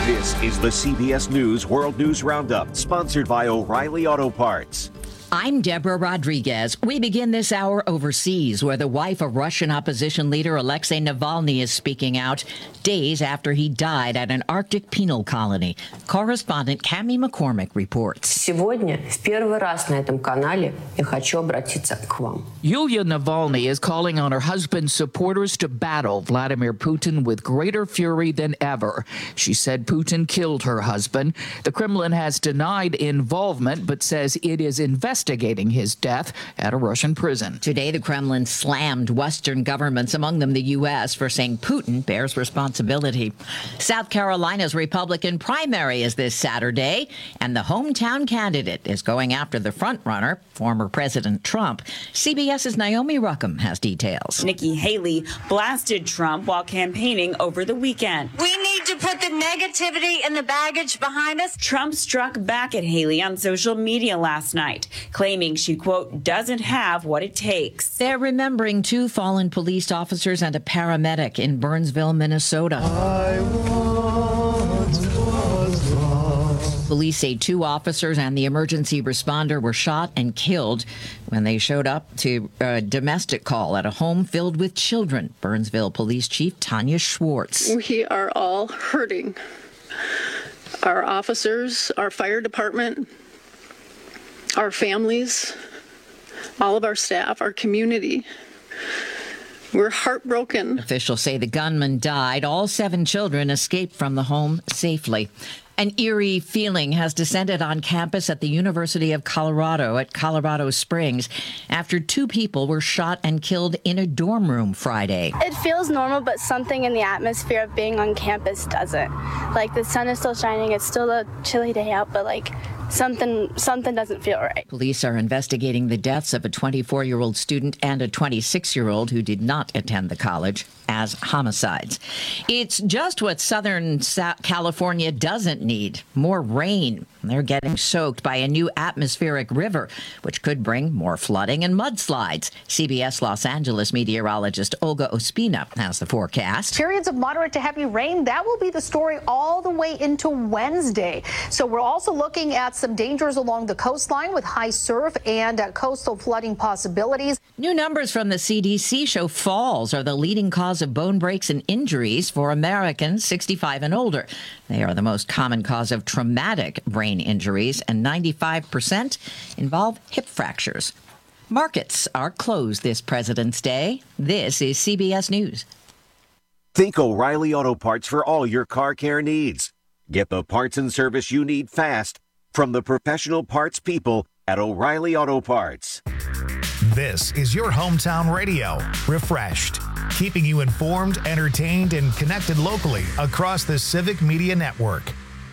This is the CBS News World News Roundup, sponsored by O'Reilly Auto Parts. I'm Deborah Rodriguez. We begin this hour overseas, where the wife of Russian opposition leader Alexei Navalny is speaking out days after he died at an Arctic penal colony. Correspondent Cami McCormick reports. Сегодня в первый раз на этом канале я хочу обратиться к вам. Yulia Navalny is calling on her husband's supporters to battle Vladimir Putin with greater fury than ever. She said Putin killed her husband. The Kremlin has denied involvement, but says it is investigating his death at a Russian prison. Today, the Kremlin slammed Western governments, among them the U.S., for saying Putin bears responsibility. South Carolina's Republican primary is this Saturday, and the hometown candidate is going after the frontrunner, former President Trump. CBS's Naomi Ruckham has details. Nikki Haley blasted Trump while campaigning over the weekend. We need to put the negativity and the baggage behind us. Trump struck back at Haley on social media last night, claiming she, quote, doesn't have what it takes. They're remembering 2 fallen police officers and a paramedic in Burnsville, Minnesota. Police say 2 officers and the emergency responder were shot and killed when they showed up to a domestic call at a home filled with children. Burnsville Police Chief Tanya Schwartz. We are all hurting. Our officers, our fire department, our families, all of our staff, our community. We're heartbroken. Officials say the gunman died. All 7 children escaped from the home safely. An eerie feeling has descended on campus at the University of Colorado at Colorado Springs after 2 people were shot and killed in a dorm room Friday. It feels normal, but something in the atmosphere of being on campus doesn't. Like, the sun is still shining. It's still a chilly day out, but something doesn't feel right. Police are investigating the deaths of a 24-year-old student and a 26-year-old who did not attend the college as homicides. It's just what Southern California doesn't need: more rain. They're getting soaked by a new atmospheric river, which could bring more flooding and mudslides. CBS Los Angeles meteorologist Olga Ospina has the forecast. Periods of moderate to heavy rain, that will be the story all the way into Wednesday. So we're also looking at some dangers along the coastline with high surf and coastal flooding possibilities. New numbers from the CDC show falls are the leading cause of bone breaks and injuries for Americans 65 and older. They are the most common cause of traumatic brain injuries, and 95% involve hip fractures. Markets are closed this President's Day. This is CBS News. Think O'Reilly Auto Parts for all your car care needs. Get the parts and service you need fast from the professional parts people at O'Reilly Auto Parts. This is your hometown radio, refreshed, keeping you informed, entertained, and connected locally across the Civic Media Network.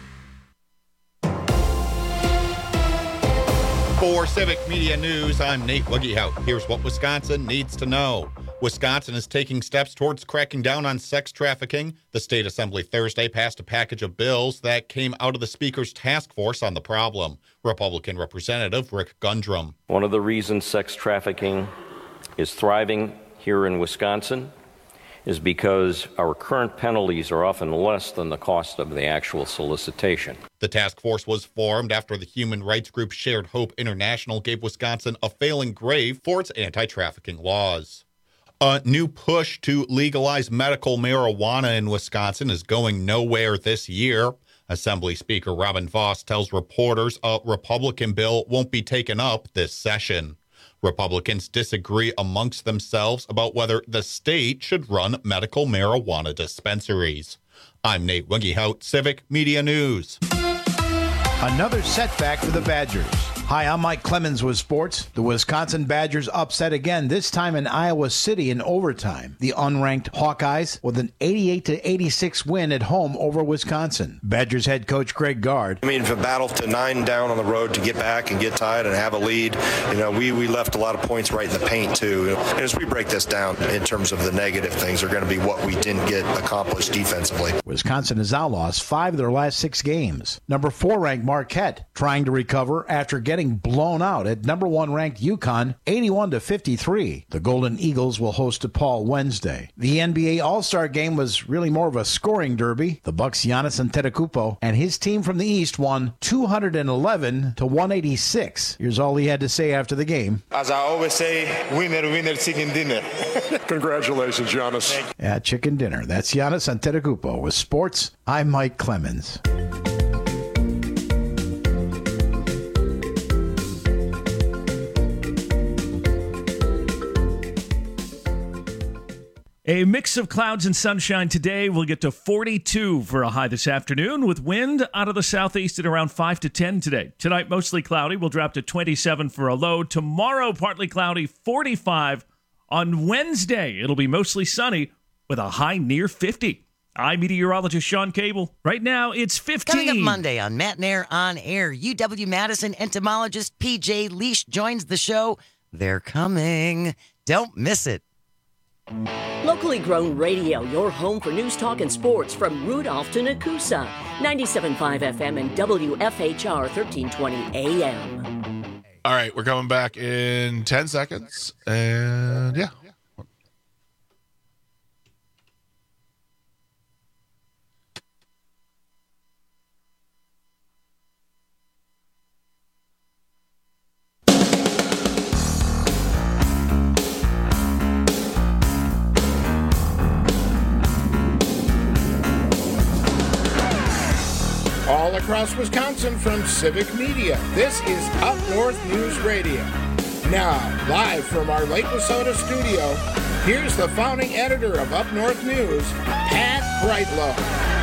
For Civic Media News, I'm Nate Wuggehout. Here's what Wisconsin needs to know. Wisconsin is taking steps towards cracking down on sex trafficking. The state assembly Thursday passed a package of bills that came out of the speaker's task force on the problem. Republican Representative Rick Gundrum. One of the reasons sex trafficking is thriving here in Wisconsin is because our current penalties are often less than the cost of the actual solicitation. The task force was formed after the human rights group Shared Hope International gave Wisconsin a failing grade for its anti-trafficking laws. A new push to legalize medical marijuana in Wisconsin is going nowhere this year. Assembly Speaker Robin Vos tells reporters a Republican bill won't be taken up this session. Republicans disagree amongst themselves about whether the state should run medical marijuana dispensaries. I'm Nate Wuggehout, Civic Media News. Another setback for the Badgers. Hi, I'm Mike Clemens with sports. The Wisconsin Badgers upset again, this time in Iowa City in overtime. The unranked Hawkeyes with an 88-86 win at home over Wisconsin. Badgers head coach Greg Gard. I mean, for a battle to 9 down on the road to get back and get tied and have a lead, we left a lot of points right in the paint too. And as we break this down in terms of the negative things, are going to be what we didn't get accomplished defensively. Wisconsin has now lost 5 of their last 6 games. Number 4 ranked Marquette trying to recover after getting getting blown out at number 1 ranked UConn, 81-53. The Golden Eagles will host DePaul Wednesday. The NBA All-Star Game was really more of a scoring derby. The Bucks' Giannis Antetokounmpo and his team from the East won 211-186. Here's all he had to say after the game. As I always say, winner, winner, chicken dinner. Congratulations, Giannis. Yeah, chicken dinner. That's Giannis Antetokounmpo. With sports, I'm Mike Clemens. A mix of clouds and sunshine today. We'll get to 42 for a high this afternoon with wind out of the southeast at around 5 to 10 today. Tonight, mostly cloudy. We'll drop to 27 for a low. Tomorrow, partly cloudy, 45. On Wednesday, it'll be mostly sunny with a high near 50. I'm meteorologist Sean Cable. Right now, it's 15. Coming up Monday on Matt Nair On Air, UW-Madison entomologist P.J. Leash joins the show. They're coming. Don't miss it. Locally grown radio, your home for news, talk, and sports from Rudolph to Nakusa. 97.5 FM and WFHR 1320 AM. All right, we're coming back in 10 seconds. And yeah. All across Wisconsin from Civic Media, this is Up North News Radio. Now, live from our Lake Wissota studio, here's the founding editor of Up North News, Pat Brightlow.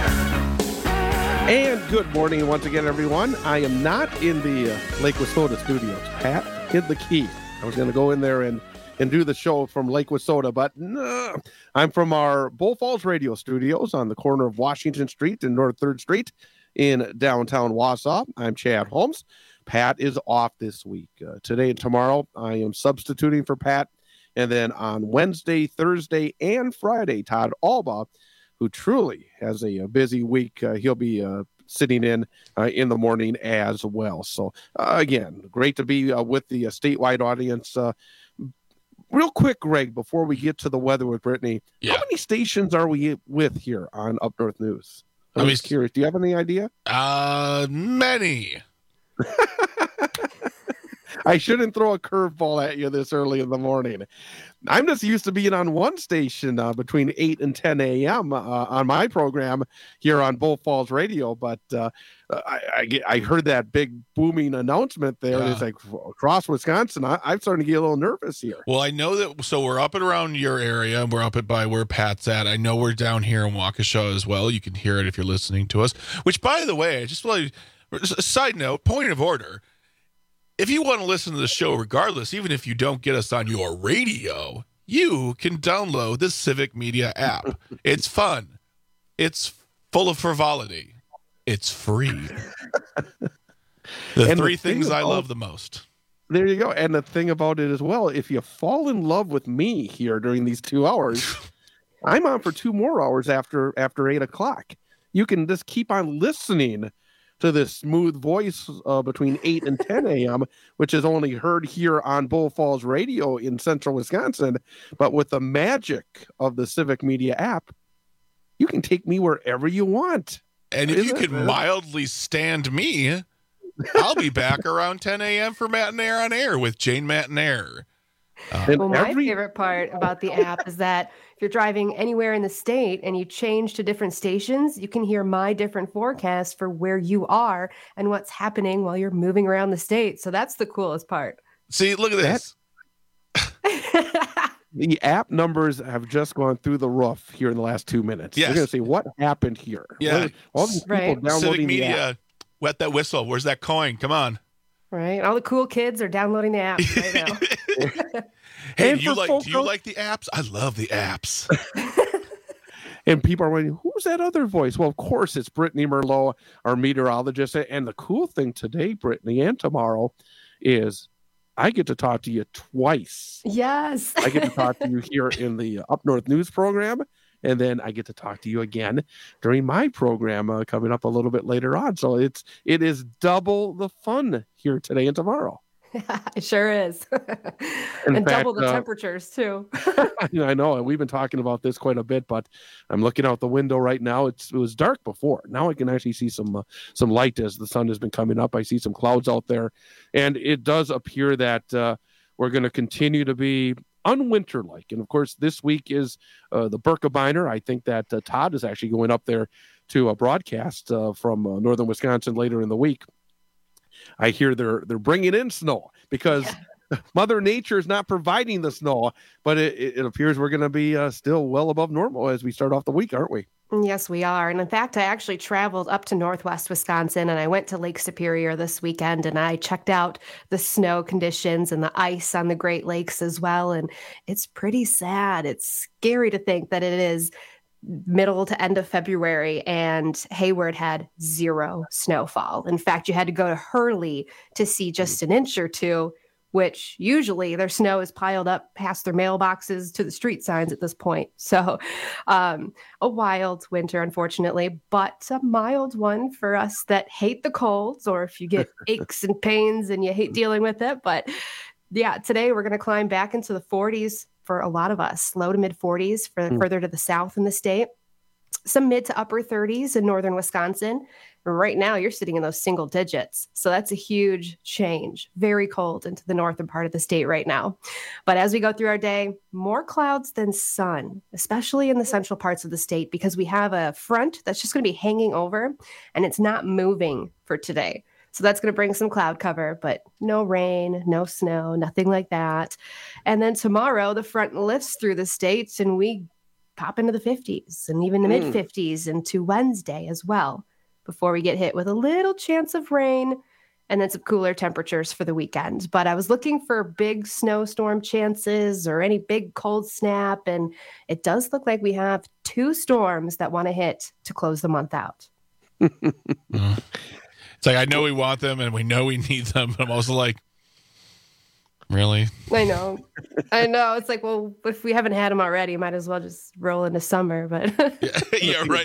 And good morning once again, everyone. I am not in the Lake Wissota studios. Pat hid the key. I was going to go in there and do the show from Lake Wissota, but no. I'm from our Bull Falls radio studios on the corner of Washington Street and North 3rd Street in downtown Wausau. I'm Chad Holmes. Pat is off this week. Today and tomorrow, I am substituting for Pat. And then on Wednesday, Thursday, and Friday, Todd Alba, who truly has a busy week, he'll be sitting in the morning as well. So, again, great to be with the statewide audience. Real quick, Greg, before we get to the weather with Brittany, how many stations are we with here on Up North News? I'm just curious. Do you have any idea? Many. I shouldn't throw a curveball at you this early in the morning. I'm just used to being on one station between 8 and 10 a.m. On my program here on Bull Falls Radio, but I heard that big booming announcement there. Yeah. It's like across Wisconsin. I'm starting to get a little nervous here. Well, I know that. So we're up and around your area. We're up by where Pat's at. I know we're down here in Waukesha as well. You can hear it if you're listening to us. Which, by the way, just a side note, point of order. If you want to listen to the show regardless, even if you don't get us on your radio, you can download the Civic Media app. It's fun. It's full of frivolity. It's free. The three things I love the most. There you go. And the thing about it as well, if you fall in love with me here during these 2 hours, I'm on for 2 more hours after 8 o'clock. You can just keep on listening to this smooth voice between 8 and 10 a.m., which is only heard here on Bull Falls Radio in central Wisconsin. But with the magic of the Civic Media app, you can take me wherever you want. And if you can mildly stand me, I'll be back around 10 a.m. for Matt Nair on Air with Jane Matt Nair. Well, my favorite part about the app is that if you're driving anywhere in the state and you change to different stations, you can hear my different forecasts for where you are and what's happening while you're moving around the state. So that's the coolest part. See, look at this. The app numbers have just gone through the roof here in the last 2 minutes. Yes. You're going to see what happened here. Yeah. All these people downloading Civic Media, the app. Wet that whistle. Where's that coin? Come on. Right. All the cool kids are downloading the app right now. Hey, do you like the apps? I love the apps. And people are wondering, who's that other voice? Well, of course, it's Brittany Merlot, our meteorologist. And the cool thing today, Brittany, and tomorrow is I get to talk to you twice. Yes. I get to talk to you here in the Up North News program, And then I get to talk to you again during my program coming up a little bit later on. So it is double the fun here today and tomorrow. It sure is. And double the temperatures too. I know. And we've been talking about this quite a bit, but I'm looking out the window right now. It was dark before. Now I can actually see some light as the sun has been coming up. I see some clouds out there, and it does appear that we're going to continue to be unwinter-like. And of course, this week is the Birkebeiner. I think that Todd is actually going up there to a broadcast from northern Wisconsin later in the week. I hear they're bringing in snow because Mother Nature is not providing the snow, but it appears we're going to be still well above normal as we start off the week, aren't we? Yes, we are. And in fact, I actually traveled up to northwest Wisconsin and I went to Lake Superior this weekend and I checked out the snow conditions and the ice on the Great Lakes as well. And it's pretty sad. It's scary to think that it is middle to end of February and Hayward had 0 snowfall. In fact, you had to go to Hurley to see just an inch or two, which usually their snow is piled up past their mailboxes to the street signs at this point. So a wild winter, unfortunately, but a mild one for us that hate the colds, or if you get aches and pains and you hate dealing with it. But yeah, today we're going to climb back into the 40s for a lot of us, low to mid 40s for further to the south in the state, some mid to upper 30s in northern Wisconsin. Right now, you're sitting in those single digits. So that's a huge change. Very cold into the northern part of the state right now. But as we go through our day, more clouds than sun, especially in the central parts of the state, because we have a front that's just going to be hanging over and it's not moving for today. So that's going to bring some cloud cover, but no rain, no snow, nothing like that. And then tomorrow, the front lifts through the states and we pop into the 50s and even the mid 50s into Wednesday as well, before we get hit with a little chance of rain and then some cooler temperatures for the weekend. But I was looking for big snowstorm chances or any big cold snap. And it does look like we have 2 storms that want to hit to close the month out. It's like, I know we want them and we know we need them, but I'm also like, really? I know. It's like, well, if we haven't had them already, might as well just roll into summer. But yeah, right.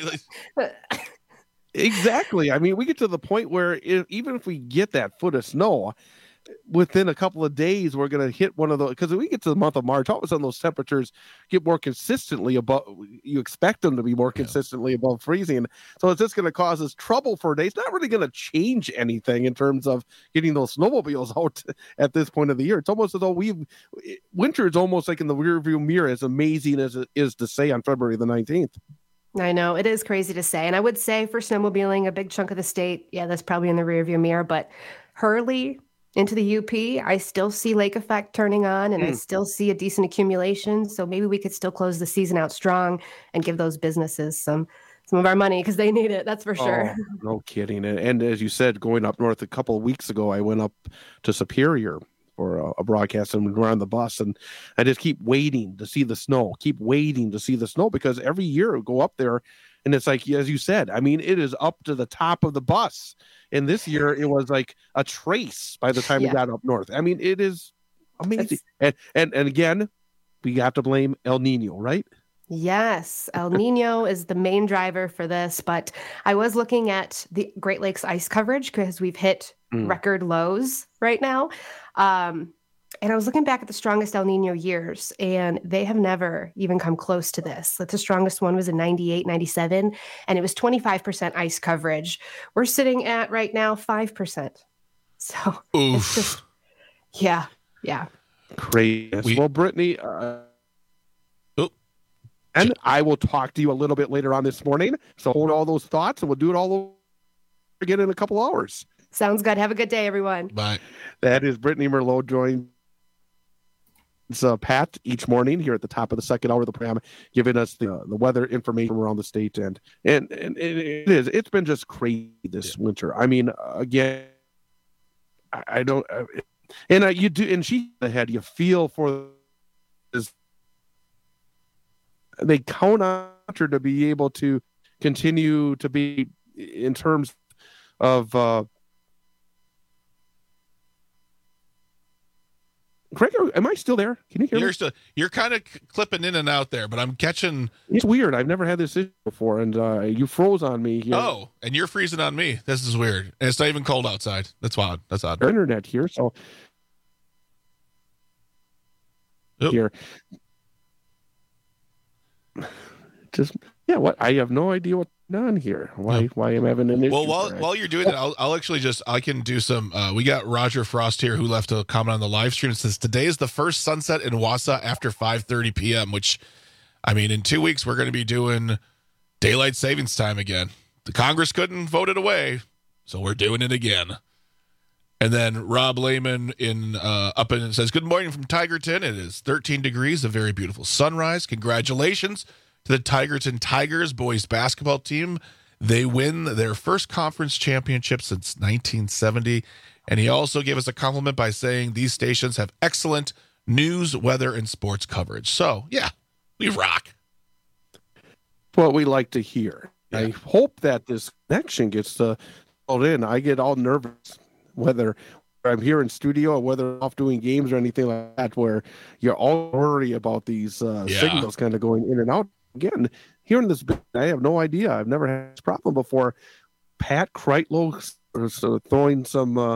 Exactly. I mean, we get to the point where even if we get that foot of snow, within a couple of days, we're going to hit one of those, because if we get to the month of March, all of a sudden those temperatures get more consistently above, you expect them to be more consistently above freezing. So it's just going to cause us trouble for a day. It's not really going to change anything in terms of getting those snowmobiles out at this point of the year. It's almost as though winter is almost like in the rearview mirror, as amazing as it is to say on February the 19th. I know, it is crazy to say. And I would say for snowmobiling, a big chunk of the state, yeah, that's probably in the rearview mirror. But Hurley into the UP, I still see lake effect turning on, and I still see a decent accumulation. So maybe we could still close the season out strong and give those businesses some of our money, because they need it. That's for sure. Oh, no kidding. And as you said, going up north a couple of weeks ago, I went up to Superior for a broadcast, and we're on the bus, and I just keep waiting to see the snow, because every year I go up there and it's like, as you said, I mean, it is up to the top of the bus. And this year it was like a trace by the time we got up north. I mean, it is amazing. And again, we have to blame El Nino, right? Yes, El Nino is the main driver for this, but I was looking at the Great Lakes ice coverage because we've hit record lows right now. And I was looking back at the strongest El Nino years, and they have never even come close to this. Like the strongest one was in 98, 97, and it was 25% ice coverage. We're sitting at right now 5%. So it's just, yeah. Crazy. Well, Brittany, and I will talk to you a little bit later on this morning. So hold all those thoughts, and we'll do it all over again in a couple hours. Sounds good. Have a good day, everyone. Bye. That is Brittany Merlot joined Pat each morning here at the top of the second hour of the program, giving us the weather information around the state. And it's been just crazy this winter. I mean, again, I don't, and you do, and she ahead, you feel for this. They count on her to be able to continue to be in terms of Craig, am I still there? Can you hear me? You're kind of clipping in and out there, but I'm catching. It's weird. I've never had this issue before, and you froze on me here. Oh, and you're freezing on me. This is weird. And it's not even cold outside. That's odd. That's odd. Internet here, so here. Just what? I have no idea what's on here. Why I'm having an issue? Well, while you're doing that, I'll actually I can do some. We got Roger Frost here who left a comment on the live stream. It says today is the first sunset in Wausau after 5:30 p.m. Which, I mean, in 2 weeks we're going to be doing daylight savings time again. The Congress couldn't vote it away, so we're doing it again. And then Rob Lehman says, good morning from Tigerton. It is 13 degrees, a very beautiful sunrise. Congratulations to the Tigerton Tigers boys basketball team. They win their first conference championship since 1970. And he also gave us a compliment by saying these stations have excellent news, weather, and sports coverage. So, yeah, we rock. What we like to hear. Yeah. I hope that this connection gets called in. I get all nervous whether I'm here in studio or whether I'm off doing games or anything like that, where you're all worried about these signals kind of going in and out. Again, here in this, I have no idea. I've never had this problem before. Pat Kreitlow throwing some.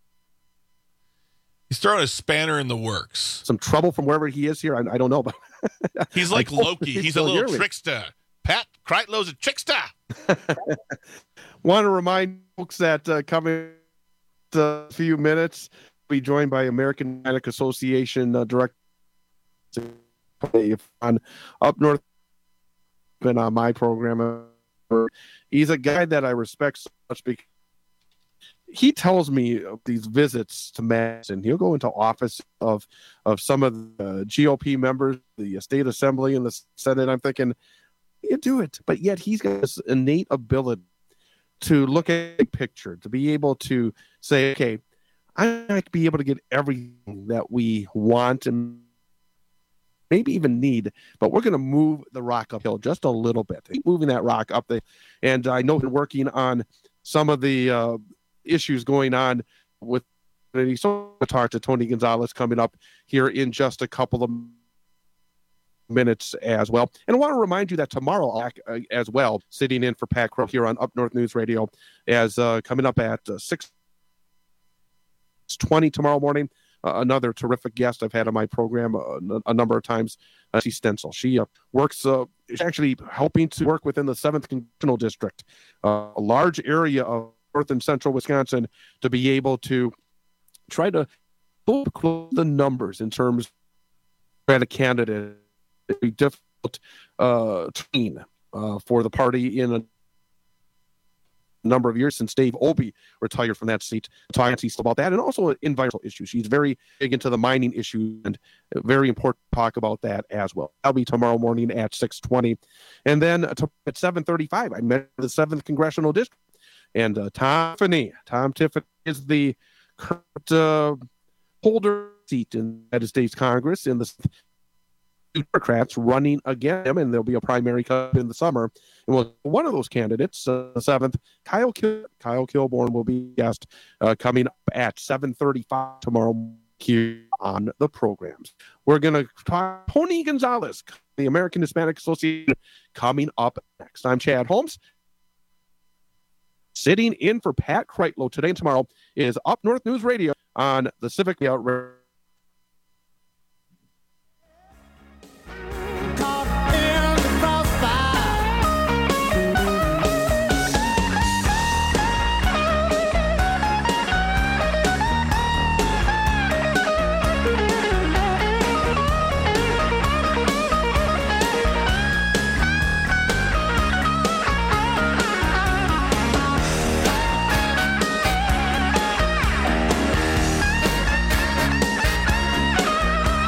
He's throwing a spanner in the works. Some trouble from wherever he is here. I don't know, but he's like Loki. He's a little trickster. Pat Kreitlow's a trickster. Want to remind folks that coming a few minutes, we'll be joined by American Mechanic Association Director on Up North. Been on my program. He's a guy that I respect so much because he tells me of these visits to Madison. He'll go into office of some of the GOP members, the state assembly and the Senate. I'm thinking, you do it, but yet he's got this innate ability to look at a picture, to be able to say, okay, I might be able to get everything that we want and maybe even need, but we're going to move the rock uphill just a little bit. Keep moving that rock up there. And I know we're working on some of the issues going on with, so we'll talk to Tony Gonzalez coming up here in just a couple of minutes as well. And I want to remind you that tomorrow as well, sitting in for Pat Crow here on Up North News Radio, as coming up at 6:20 tomorrow morning, another terrific guest I've had on my program a number of times, Nancy Stencil. She works, actually helping to work within the 7th Congressional District, a large area of north and central Wisconsin, to be able to try to close the numbers in terms of a candidate. It'd be difficult train for the party in a number of years since Dave Obey retired from that seat. Talk about that, and also environmental issues. She's very big into the mining issue, and very important to talk about that as well. That'll be tomorrow morning at 6:20, and then at 7:35, I met the 7th Congressional District, and Tom Tiffany is the current holder seat in the United States Congress in the Democrats running against him, and there'll be a primary in the summer. And one of those candidates, the 7th, Kyle Kilborn, will be guest coming up at 7:35 tomorrow here on the programs. We're going to talk Tony Gonzalez, the American Hispanic Association, coming up next. I'm Chad Holmes. Sitting in for Pat Kreitlow today and tomorrow is Up North News Radio on the Civic Radio.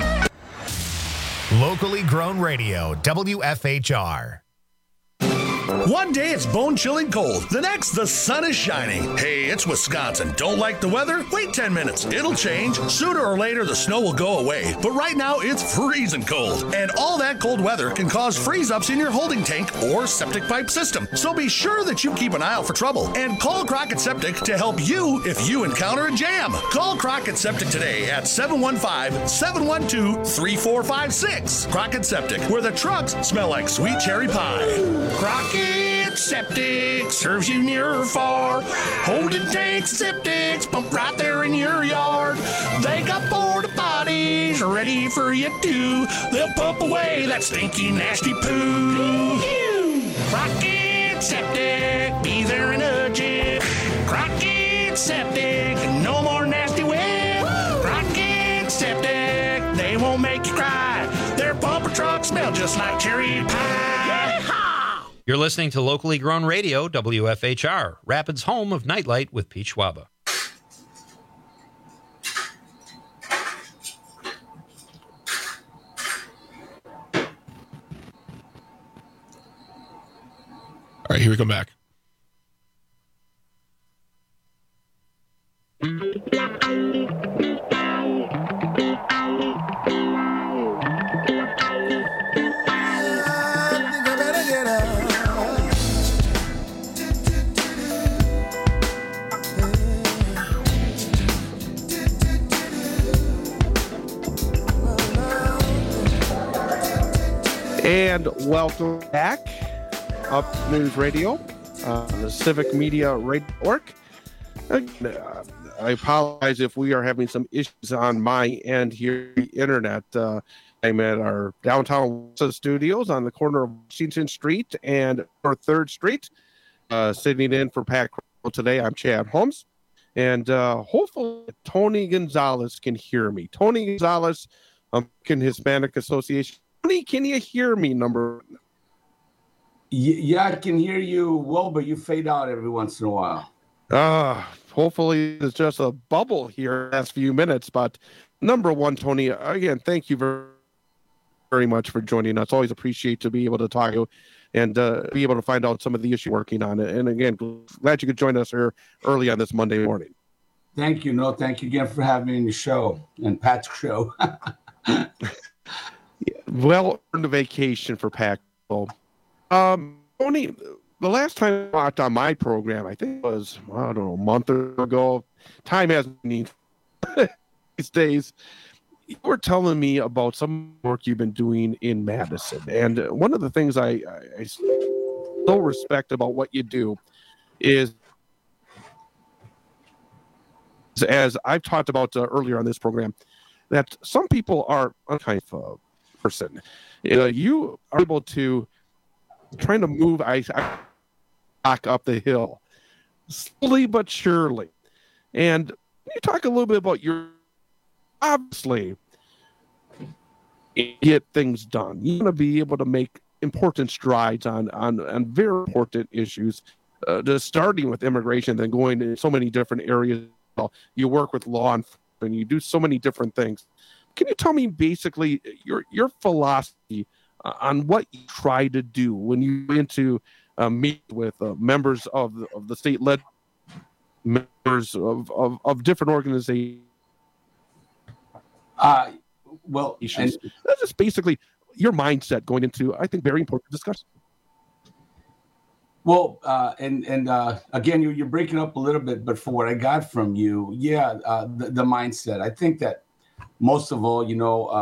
Locally grown radio, WFHR. One day it's bone-chilling cold. The next, the sun is shining. Hey, it's Wisconsin. Don't like the weather? Wait 10 minutes. It'll change. Sooner or later, the snow will go away. But right now, it's freezing cold. And all that cold weather can cause freeze-ups in your holding tank or septic pipe system. So be sure that you keep an eye out for trouble. And call Crockett Septic to help you if you encounter a jam. Call Crockett Septic today at 715-712-3456. Crockett Septic, where the trucks smell like sweet cherry pie. Crockett Septic serves you near or far. Holding tanks, septics, pump right there in your yard. They got porta potties ready for you too. They'll pump away that stinky, nasty poo. Crockett Septic, be there in a jiff. Crockett Septic, no more nasty whip. Crockett Septic, they won't make you cry. Their pumper trucks smell just like cherry pie. You're listening to locally grown radio, WFHR, Rapids' home of Nightlight with Pete Schwaba. All right, here we come back. And welcome back, Up News Radio, the Civic Media Radio Network. I apologize if we are having some issues on my end here, the internet. I'm at our downtown studios on the corner of Washington Street and North 3rd Street. Sitting in for Pat Crowell today, I'm Chad Holmes. And hopefully Tony Gonzalez can hear me. Tony Gonzalez, American Hispanic Association. Tony, can you hear me, number one? Yeah, I can hear you well, but you fade out every once in a while. Hopefully it's just a bubble here the last few minutes. But number one, Tony, again, thank you very, very much for joining us. Always appreciate to be able to talk to you and be able to find out some of the issues working on it. And again, glad you could join us here early on this Monday morning. Thank you. No, thank you again for having me in the show and Pat's show. Well earned a vacation for Pat. Tony, the last time I talked on my program, I think it was, I don't know, a month ago. Time hasn't been these days. You were telling me about some work you've been doing in Madison. And one of the things I so respect about what you do is, as I've talked about earlier on this program, that some people are a kind of person. You are able to trying to move ice back up the hill slowly but surely. And you talk a little bit about your obviously get things done. You want to be able to make important strides on very important issues, just starting with immigration, then going in so many different areas. You work with law enforcement, you do so many different things. Can you tell me basically your philosophy on what you try to do when you go into meet with members of the state-led members of different organizations? Well, that's just basically your mindset going into, I think, very important discussion. Well, again, you're breaking up a little bit, but for what I got from you, the mindset. I think that most of all,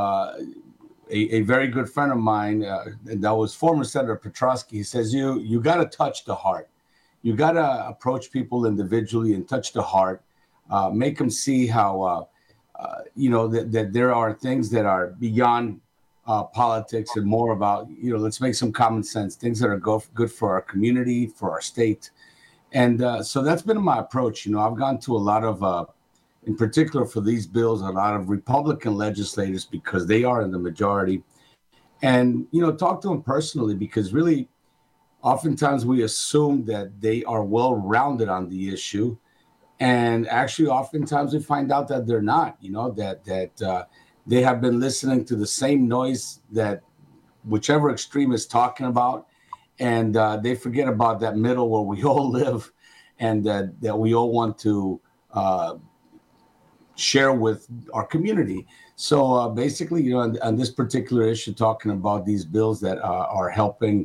a very good friend of mine, that was former Senator Petrosky, he says, you got to touch the heart. You got to approach people individually and touch the heart, make them see how, that there are things that are beyond politics and more about, let's make some common sense, things that are good for our community, for our state. And so that's been my approach. I've gone to a lot of, in particular for these bills, a lot of Republican legislators because they are in the majority. And, talk to them personally because really, oftentimes we assume that they are well-rounded on the issue. And actually, oftentimes we find out that they're not, that they have been listening to the same noise that whichever extreme is talking about. and they forget about that middle where we all live, and that we all want to share with our community. So basically, you know, on this particular issue, talking about these bills that are helping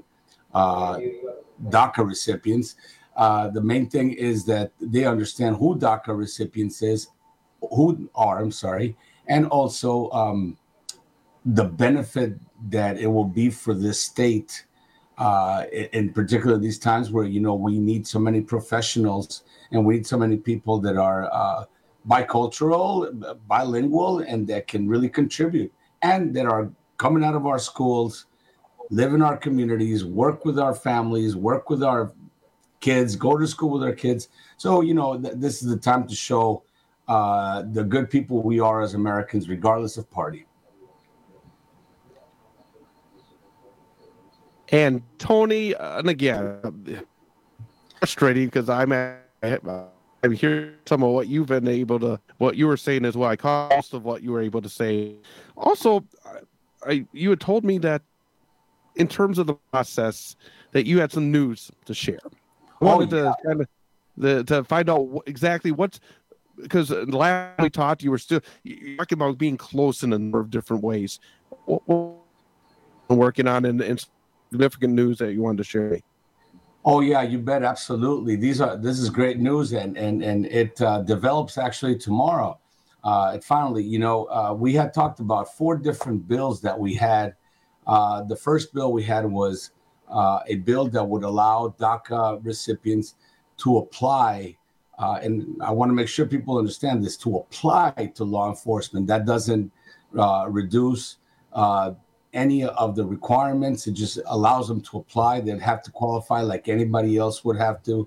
DACA recipients, the main thing is that they understand who DACA recipients are, and also the benefit that it will be for this state, in particular these times where, you know, we need so many professionals and we need so many people that are bicultural, bilingual, and that can really contribute, and that are coming out of our schools, live in our communities, work with our families, work with our kids, go to school with our kids. So, you know, this is the time to show the good people we are as Americans, regardless of party. And Tony, and again, frustrating because I'm hearing some of what you've been able to, what you were saying as well. I caught most of what you were able to say. Also, you had told me that in terms of the process, that you had some news to share. I wanted to kind of to find out exactly what's, because last we talked, you were still talking about being close in a number of different ways. What working on and significant news that you wanted to share? Oh yeah, you bet, absolutely. This is great news, and it develops actually tomorrow. It finally, you know, we had talked about 4 different bills that we had. The first bill we had was a bill that would allow DACA recipients to apply, and I want to make sure people understand this, to apply to law enforcement. That doesn't reduce any of the requirements. It just allows them to apply. They'd have to qualify like anybody else would have to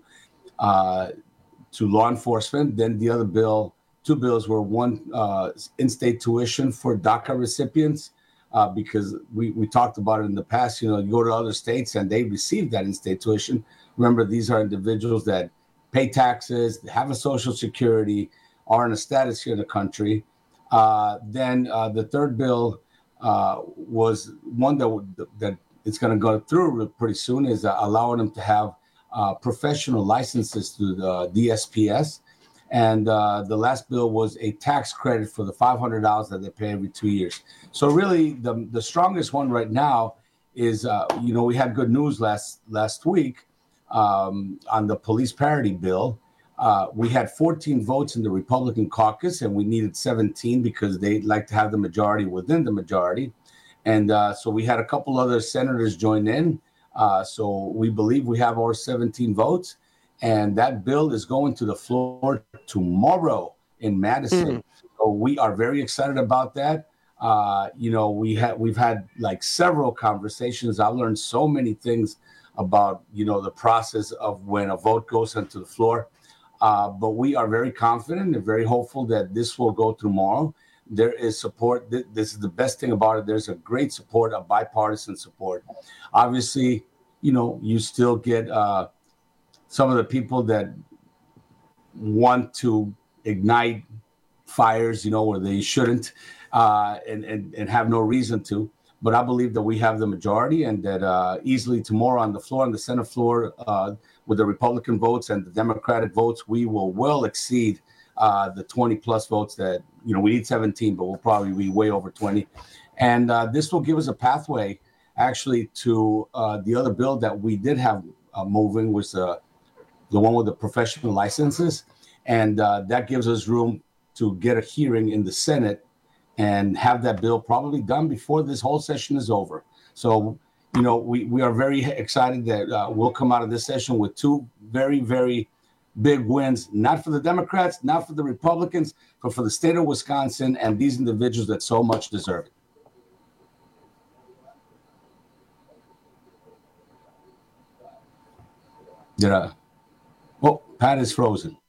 law enforcement. Then the other bill, 2 bills were, one in-state tuition for DACA recipients, because we talked about it in the past. You know, you go to other states and they receive that in-state tuition. Remember, these are individuals that pay taxes, have a Social Security, are in a status here in the country. Then the third bill was one that it's going to go through pretty soon, is allowing them to have professional licenses through the DSPS. And the last bill was a tax credit for the $500 that they pay every 2 years. So really, the strongest one right now is, you know, we had good news last week on the police parity bill. We had 14 votes in the Republican caucus, and we needed 17 because they'd like to have the majority within the majority. And so we had a couple other senators join in. So we believe we have our 17 votes. And that bill is going to the floor tomorrow in Madison. So we are very excited about that. You know, we've had like several conversations. I've learned so many things about, you know, the process of when a vote goes onto the floor. But we are very confident and very hopeful that this will go tomorrow. There is support. This is the best thing about it. There's a great support, a bipartisan support. Obviously, you know, you still get some of the people that want to ignite fires, you know, where they shouldn't, and have no reason to. But I believe that we have the majority, and that easily tomorrow on the floor, on the Senate floor, with the Republican votes and the Democratic votes, we will well exceed the 20 plus votes that, you know, we need 17, but we'll probably be way over 20. And this will give us a pathway actually to the other bill that we did have moving, was the one with the professional licenses. And that gives us room to get a hearing in the Senate and have that bill probably done before this whole session is over. So, you know, we are very excited that we'll come out of this session with 2 very, very big wins, not for the Democrats, not for the Republicans, but for the state of Wisconsin and these individuals that so much deserve it. Oh, Pat is frozen.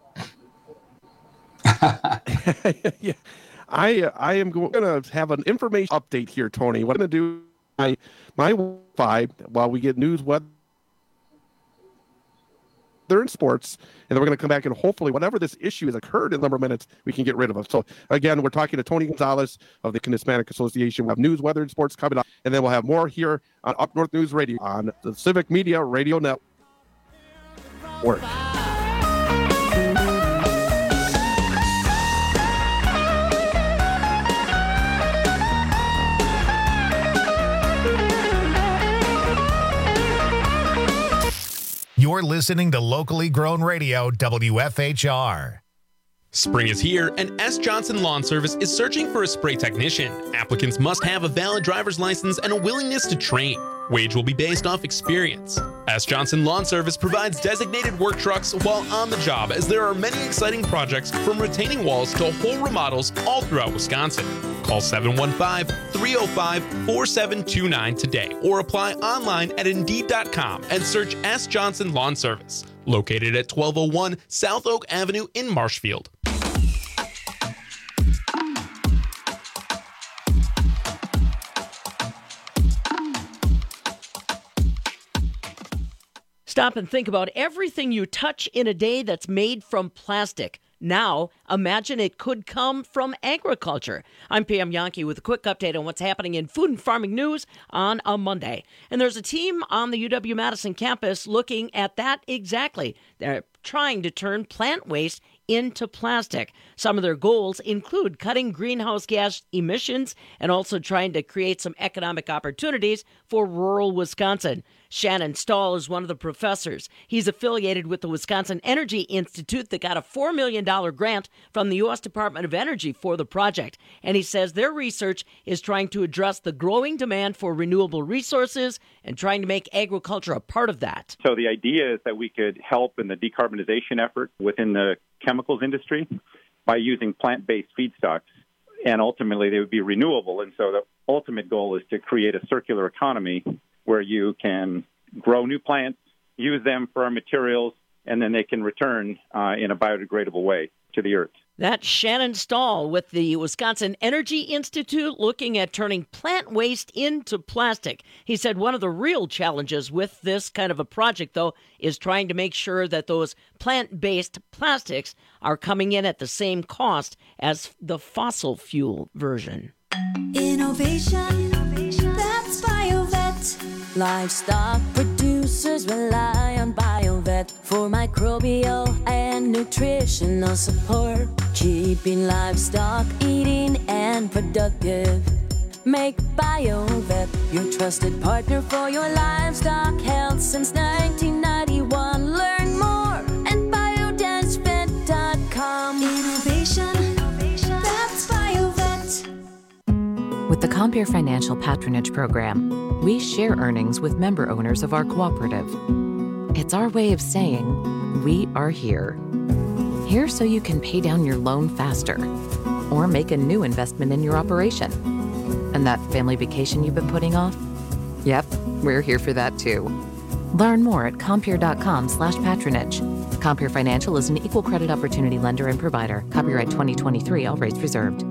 Yeah. I am going to have an information update here, Tony. What I'm going to do, my Wi-Fi, while we get news, what there in sports, and then we're going to come back and hopefully whatever this issue has occurred in a number of minutes, we can get rid of it. So again, we're talking to Tony Gonzalez of the Hispanic Association. We'll have news, weather, and sports coming up, and then we'll have more here on Up North News Radio on the Civic Media Radio Network. You're listening to locally grown radio, WFHR. Spring is here, and S. Johnson Lawn Service is searching for a spray technician. Applicants must have a valid driver's license and a willingness to train. Wage will be based off experience. S. Johnson Lawn Service provides designated work trucks while on the job, as there are many exciting projects from retaining walls to whole remodels all throughout Wisconsin. Call 715-305-4729 today or apply online at Indeed.com and search S. Johnson Lawn Service, located at 1201 South Oak Avenue in Marshfield. Stop and think about everything you touch in a day that's made from plastic. Now, imagine it could come from agriculture. I'm Pam Yankee with a quick update on what's happening in food and farming news on a Monday. And there's a team on the UW-Madison campus looking at that exactly. They're trying to turn plant waste into plastic. Some of their goals include cutting greenhouse gas emissions and also trying to create some economic opportunities for rural Wisconsin. Shannon Stahl is one of the professors. He's affiliated with the Wisconsin Energy Institute that got a $4 million grant from the U.S. Department of Energy for the project. And he says their research is trying to address the growing demand for renewable resources and trying to make agriculture a part of that. So the idea is that we could help in the decarbonization effort within the chemicals industry by using plant-based feedstocks. And ultimately, they would be renewable. And so the ultimate goal is to create a circular economy where you can grow new plants, use them for our materials, and then they can return in a biodegradable way to the earth. That's Shannon Stahl with the Wisconsin Energy Institute looking at turning plant waste into plastic. He said one of the real challenges with this kind of a project, though, is trying to make sure that those plant-based plastics are coming in at the same cost as the fossil fuel version. Innovation, that's BioVet. Livestock producers rely on BioVet for microbial and nutritional support, keeping livestock eating and productive. Make BioVet your trusted partner for your livestock health since 1991. Learn more at biodensvet.com. Innovation, that's BioVet. With the Compeer Financial Patronage Program, we share earnings with member owners of our cooperative. It's our way of saying, we are here. Here so you can pay down your loan faster or make a new investment in your operation. And that family vacation you've been putting off? Yep, we're here for that too. Learn more at Compeer.com/patronage. Compeer Financial is an equal credit opportunity lender and provider. Copyright 2023, all rights reserved.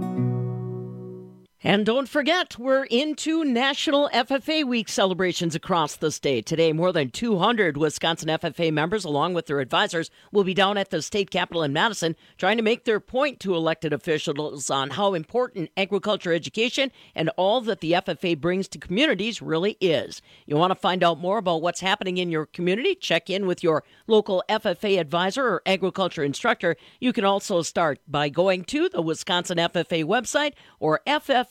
And don't forget, we're into National FFA Week celebrations across the state. Today, more than 200 Wisconsin FFA members, along with their advisors, will be down at the state capitol in Madison trying to make their point to elected officials on how important agriculture education and all that the FFA brings to communities really is. You want to find out more about what's happening in your community? Check in with your local FFA advisor or agriculture instructor. You can also start by going to the Wisconsin FFA website or FFA.org.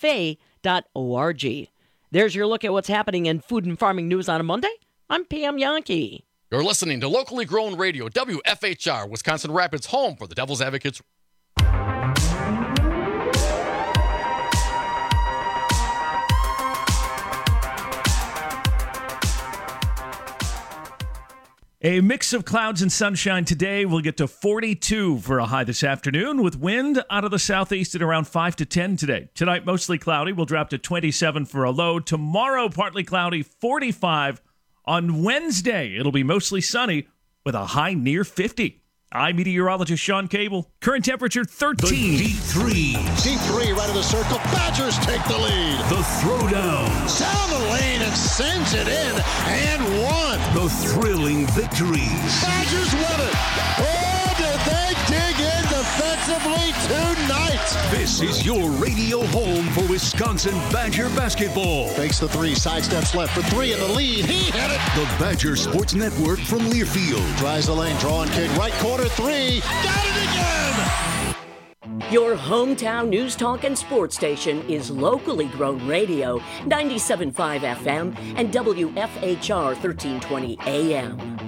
There's your look at what's happening in food and farming news on a Monday. I'm Pam Yankee. You're listening to locally grown radio, WFHR, Wisconsin Rapids, home for the Devil's Advocates. A mix of clouds and sunshine today. We'll get to 42 for a high this afternoon with wind out of the southeast at around 5 to 10 today. Tonight, mostly cloudy. We'll drop to 27 for a low. Tomorrow, partly cloudy, 45. On Wednesday, it'll be mostly sunny with a high near 50. I'm meteorologist Sean Cable. Current temperature 13. The Deep Threes. Deep three right of the circle. Badgers take the lead. The Throwdowns. Down the lane and sends it in and one. The thrilling victories. Badgers win it. Oh, did they dig in defensively tonight? This is your radio home for Wisconsin Badger basketball. Fakes the three, sidesteps left for three in the lead. He hit it. The Badger Sports Network from Learfield. Drives the lane, drawing kick, right corner three. Got it again. Your hometown news talk and sports station is locally grown radio, 97.5 FM and WFHR 1320 AM.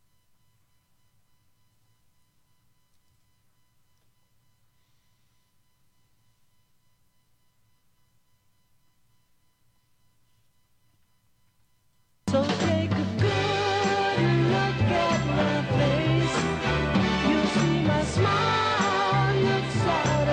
So take a good look at my face. You'll see my smile looks out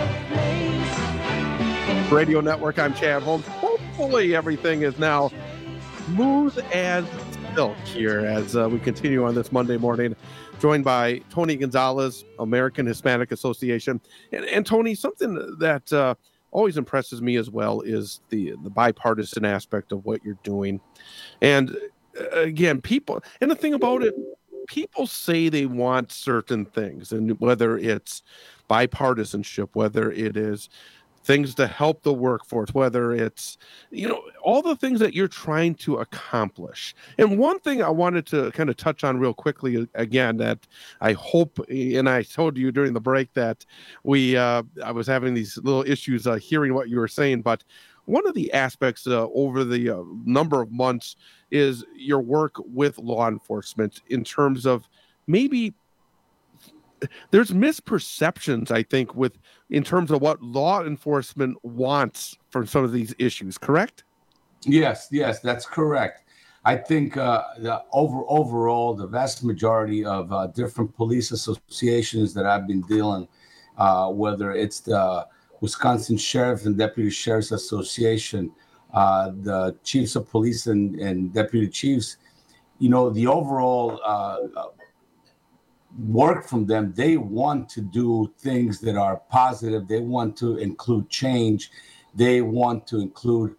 of place. Radio Network, I'm Chad Holmes. Hopefully everything is now smooth as silk here as we continue on this Monday morning, joined by Tony Gonzalez, American Hispanic Association. And Tony, something that always impresses me as well is the bipartisan aspect of what you're doing. And again, people, and the thing about it, people say they want certain things, and whether it's bipartisanship, whether it is things to help the workforce, whether it's, all the things that you're trying to accomplish. And one thing I wanted to kind of touch on real quickly again, that I hope, and I told you during the break that I was having these little issues hearing what you were saying, but one of the aspects over the number of months is your work with law enforcement in terms of maybe there's misperceptions, I think, in terms of what law enforcement wants for some of these issues, correct? Yes, that's correct. I think overall, the vast majority of different police associations that I've been dealing, whether it's the Wisconsin Sheriff and Deputy Sheriff's Association, the chiefs of police and deputy chiefs, the overall work from them, they want to do things that are positive. They want to include change. They want to include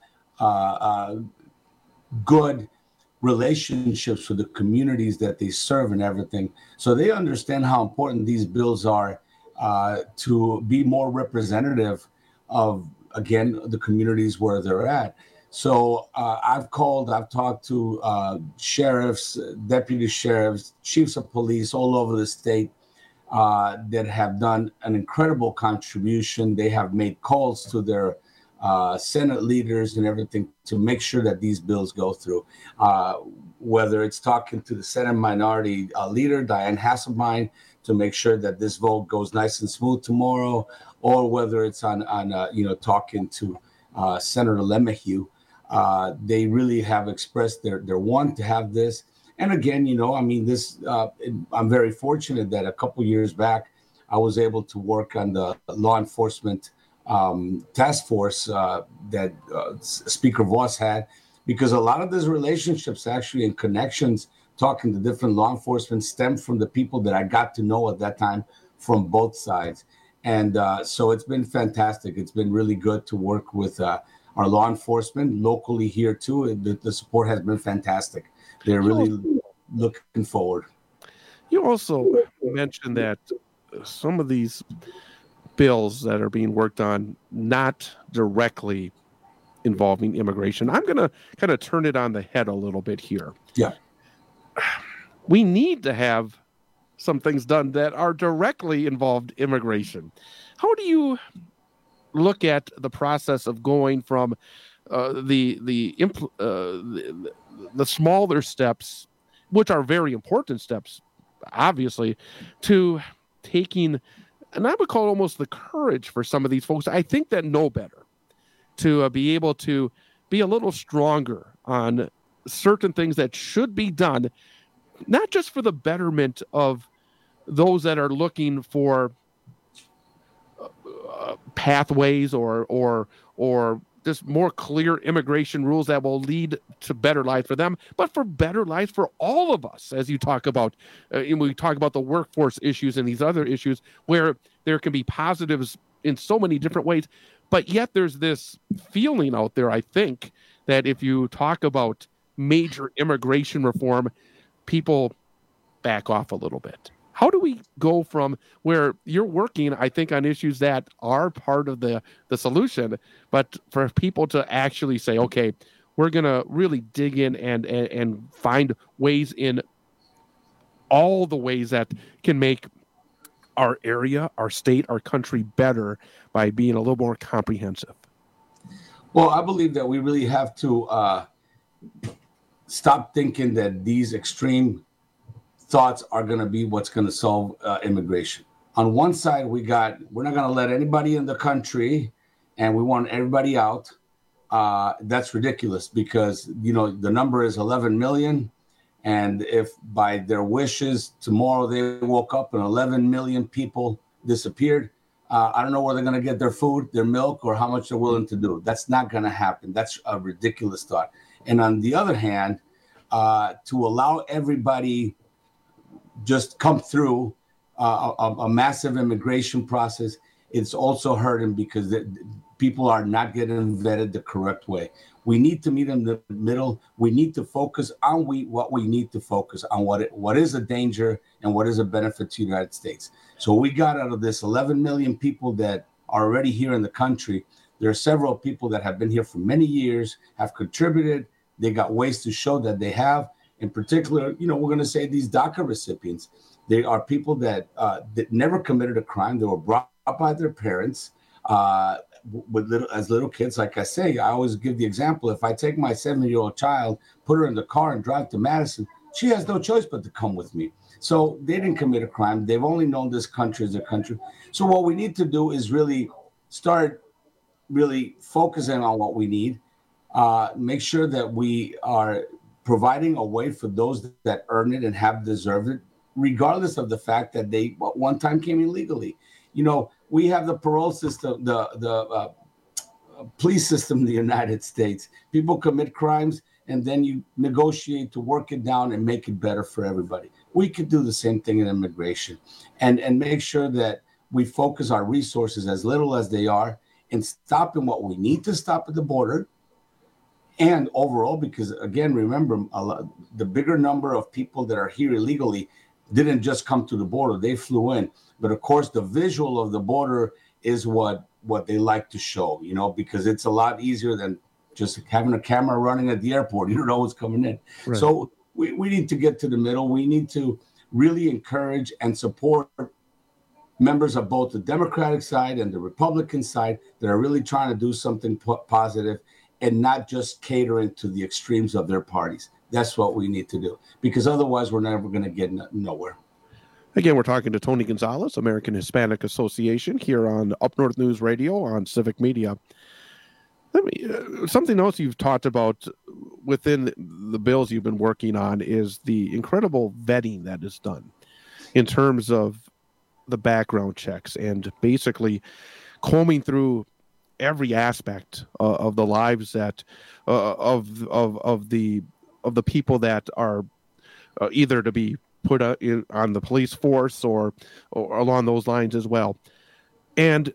good relationships with the communities that they serve and everything. So they understand how important these bills are to be more representative of, again, the communities where they're at. So I've talked to sheriffs, deputy sheriffs, chiefs of police all over the state that have done an incredible contribution. They have made calls to their Senate leaders and everything to make sure that these bills go through. Whether it's talking to the Senate Minority Leader, Diane Hasselbein, to make sure that this vote goes nice and smooth tomorrow, or whether it's on talking to Senator LeMahieu. They really have expressed their want to have this. And again, this, I'm very fortunate that a couple years back, I was able to work on the law enforcement task force that Speaker Voss had, because a lot of these relationships actually and connections talking to different law enforcement stem from the people that I got to know at that time from both sides. And so it's been fantastic. It's been really good to work with our law enforcement locally here too. The support has been fantastic. They're really looking forward. You also mentioned that some of these bills that are being worked on not directly involving immigration. I'm going to kind of turn it on the head a little bit here. Yeah. We need to have some things done that are directly involved immigration. How do you look at the process of going from the smaller steps, which are very important steps, obviously, to taking, and I would call it almost the courage for some of these folks, I think, that know better, to be able to be a little stronger on certain things that should be done, not just for the betterment of those that are looking for pathways or just more clear immigration rules that will lead to better lives for them, but for better lives for all of us, as you talk about. And we talk about the workforce issues and these other issues where there can be positives in so many different ways. But yet there's this feeling out there, I think, that if you talk about major immigration reform, people back off a little bit. How do we go from where you're working, I think, on issues that are part of the solution, but for people to actually say, okay, we're going to really dig in and find ways in all the ways that can make our area, our state, our country better by being a little more comprehensive? Well, I believe that we really have to stop thinking that these extreme thoughts are going to be what's going to solve immigration. On one side, we're not going to let anybody in the country, and we want everybody out. That's ridiculous because, the number is 11 million. And if by their wishes tomorrow they woke up and 11 million people disappeared, I don't know where they're going to get their food, their milk, or how much they're willing to do. That's not going to happen. That's a ridiculous thought. And on the other hand, to allow everybody just come through a massive immigration process, it's also hurting because people are not getting vetted the correct way. We need to meet in the middle. We need to focus on what we need to focus on, what is a danger and what is a benefit to the United States. So we got out of this 11 million people that are already here in the country. There are several people that have been here for many years, have contributed. They got ways to show that they have. In particular, we're going to say these DACA recipients. They are people that never committed a crime. They were brought up by their parents as little kids. Like I say, I always give the example. If I take my 7-year-old child, put her in the car and drive to Madison, she has no choice but to come with me. So they didn't commit a crime. They've only known this country as a country. So what we need to do is really start focusing on what we need. Make sure that we are providing a way for those that earn it and have deserved it, regardless of the fact that they one time came illegally. We have the parole system, the police system in the United States. People commit crimes, and then you negotiate to work it down and make it better for everybody. We could do the same thing in immigration and make sure that we focus our resources, as little as they are, in stopping what we need to stop at the border. And overall, because again, remember, the bigger number of people that are here illegally didn't just come to the border, they flew in. But of course, the visual of the border is what they like to show, because it's a lot easier than just having a camera running at the airport. You don't know what's coming in. Right. So we need to get to the middle. We need to really encourage and support members of both the Democratic side and the Republican side that are really trying to do something positive and not just catering to the extremes of their parties. That's what we need to do, because otherwise we're never going to get nowhere. Again, we're talking to Tony Gonzalez, American Hispanic Association, here on Up North News Radio on Civic Media. Something else you've talked about within the bills you've been working on is the incredible vetting that is done in terms of the background checks and basically combing through every aspect of the lives that of the people that are either to be put on the police force or along those lines as well. And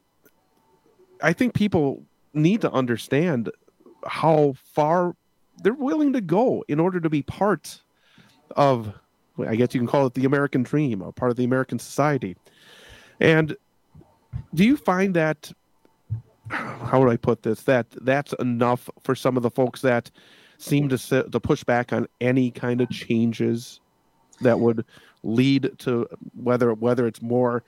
I think people need to understand how far they're willing to go in order to be part of, I guess you can call it the American dream, a part of the American society. And do you find that, how would I put this, that's enough for some of the folks that seem to push back on any kind of changes that would lead to whether it's more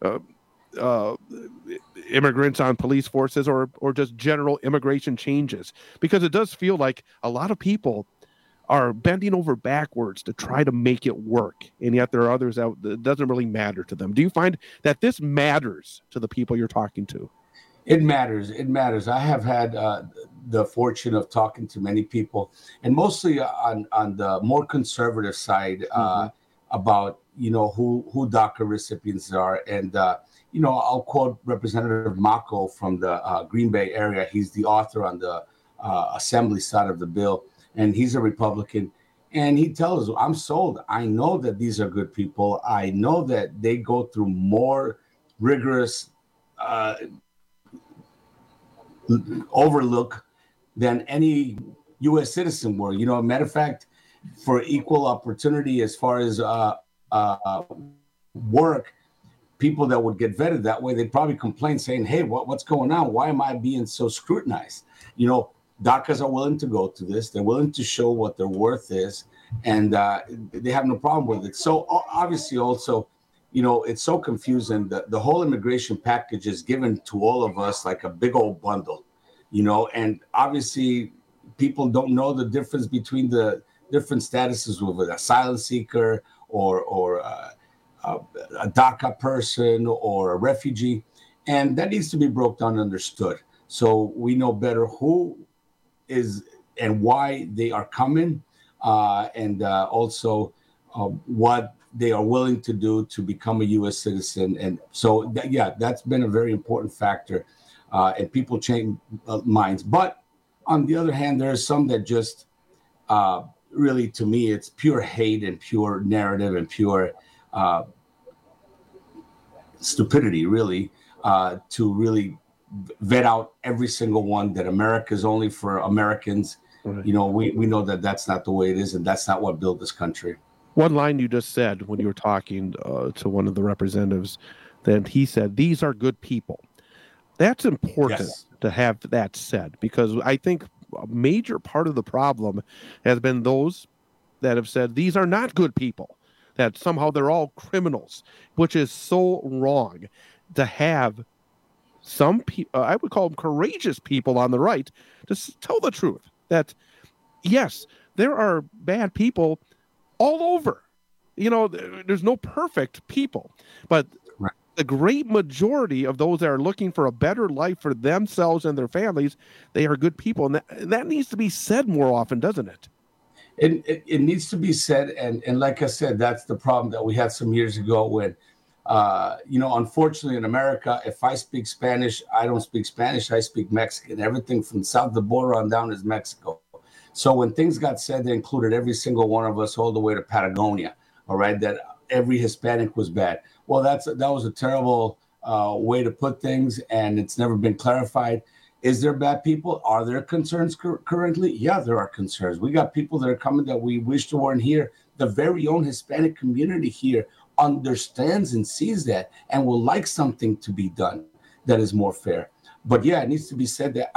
immigrants on police forces or just general immigration changes? Because it does feel like a lot of people are bending over backwards to try to make it work, and yet there are others out that it doesn't really matter to them. Do you find that this matters to the people you're talking to? It matters. It matters. I have had the fortune of talking to many people, and mostly on the more conservative side, about, who DACA recipients are. And, I'll quote Representative Mako from the Green Bay area. He's the author on the assembly side of the bill, and he's a Republican. And he tells us, I'm sold. I know that these are good people. I know that they go through more rigorous overlook than any U.S. citizen were. Matter of fact, for equal opportunity as far as work, people that would get vetted that way, they'd probably complain saying, hey, what's going on? Why am I being so scrutinized? DACAs are willing to go to this. They're willing to show what their worth is, and they have no problem with it. So obviously also, it's so confusing. The whole immigration package is given to all of us like a big old bundle, and obviously people don't know the difference between the different statuses with an asylum seeker or a DACA person or a refugee. And that needs to be broke down and understood. So we know better who is and why they are coming, and also what they are willing to do to become a U.S. citizen. And so, that's been a very important factor, and people change minds. But on the other hand, there are some that just really, to me, it's pure hate and pure narrative and pure stupidity, really, to really vet out every single one, that America is only for Americans. Right. We know that that's not the way it is, and that's not what built this country. One line you just said when you were talking to one of the representatives, that he said, these are good people. That's important to have that said, because I think a major part of the problem has been those that have said these are not good people, that somehow they're all criminals, which is so wrong. To have some people, I would call them courageous people on the right, to tell the truth that, yes, there are bad people all over. There's no perfect people, but the great majority of those that are looking for a better life for themselves and their families, they are good people. And that needs to be said more often, doesn't it? It needs to be said. And like I said, that's the problem that we had some years ago when, unfortunately in America, if I speak Spanish, I don't speak Spanish, I speak Mexican. Everything from south of the border on down is Mexico. So when things got said, they included every single one of us all the way to Patagonia, all right, that every Hispanic was bad. Well, that was a terrible way to put things, and it's never been clarified. Is there bad people? Are there concerns currently? Yeah, there are concerns. We got people that are coming that we wish to weren't here. The very own Hispanic community here understands and sees that and will like something to be done that is more fair. But yeah, it needs to be said that,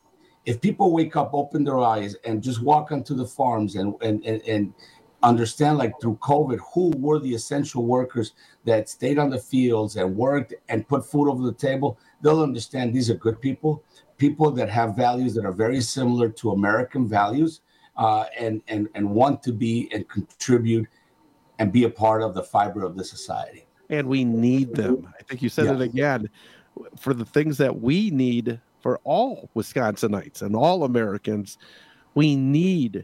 if people wake up, open their eyes, and just walk onto the farms and understand, like through COVID, who were the essential workers that stayed on the fields and worked and put food over the table, they'll understand these are good people that have values that are very similar to American values, and want to be and contribute and be a part of the fiber of the society. And we need them. I think you said it again, for the things that we need for all Wisconsinites and all Americans. We need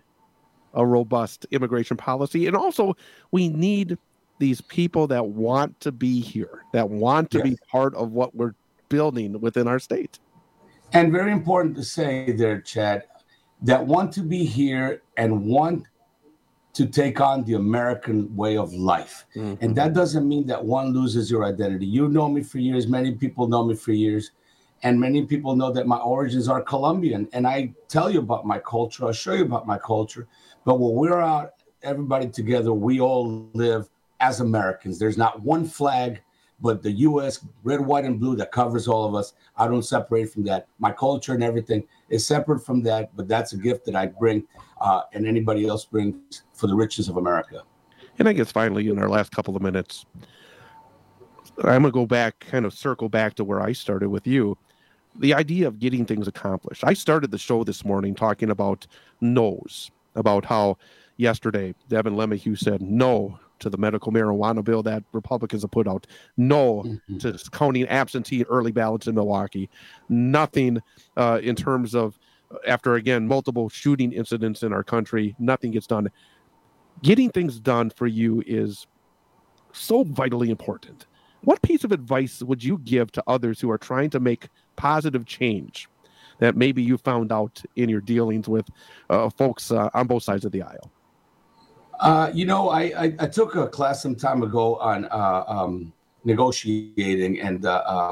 a robust immigration policy. And also we need these people that want to be here, that want to be part of what we're building within our state. And very important to say there, Chad, that want to be here and want to take on the American way of life. Mm-hmm. And that doesn't mean that one loses your identity. You know me for years. Many people know me for years. And many people know that my origins are Colombian. And I tell you about my culture. I'll show you about my culture. But when we're out, everybody together, we all live as Americans. There's not one flag, but the U.S., red, white, and blue, that covers all of us. I don't separate from that. My culture and everything is separate from that, but that's a gift that I bring, and anybody else brings for the riches of America. And I guess finally, in our last couple of minutes, I'm going to go back, kind of circle back to where I started with you. The idea of getting things accomplished. I started the show this morning talking about no's, about how yesterday Devin LeMahieu said no to the medical marijuana bill that Republicans have put out, no to counting absentee early ballots in Milwaukee, nothing in terms of, after, again, multiple shooting incidents in our country, nothing gets done. Getting things done for you is so vitally important. What piece of advice would you give to others who are trying to make positive change that maybe you found out in your dealings with folks on both sides of the aisle? I took a class some time ago on negotiating and